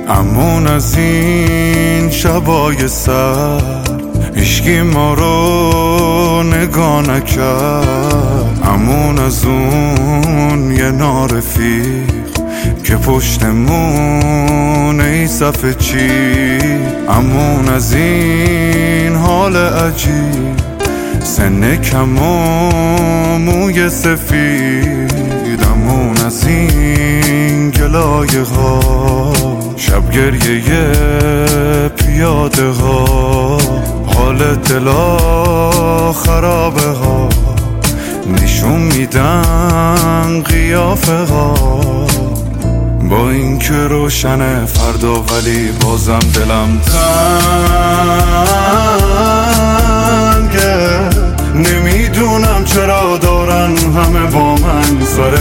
امون از این شبای سر هیچکی ما رو نگاه نکرد. امون از اون یه نارفیق که پشتمون ای صفحه چی. امون از این حال عجیب، سن کم و موی سفید. امون از این گلایه ها، شب گریه پیاده ها، حال دلا خرابه ها، نشون میدن قیافه ها. با این که روشنه فردا ولی بازم دلم تنگه. نمیدونم چرا دارن همه با من سر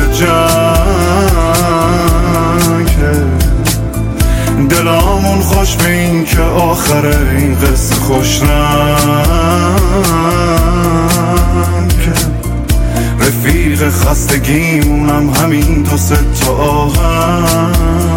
جنگه. دلامون خوش به این که آخره این قصه خوش رنگه. رفیق خستگیمونم همین دو سه تا آهنگ.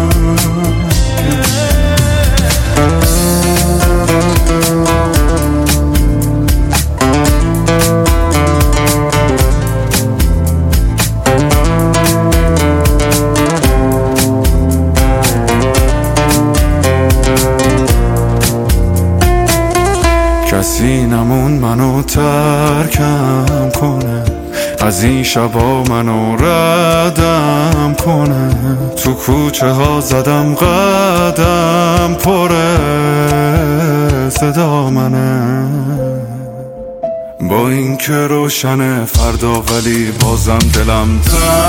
کسی نمون منو ترکم کنه، از این شبا منو ردم کنه. تو کوچه ها زدم قدم، پره صدا منه. با این که روشنه فردا ولی بازم دلم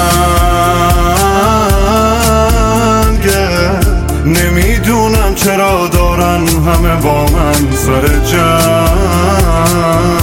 تنگه. نمیدونم چرا دارن همه با من سر جنگ.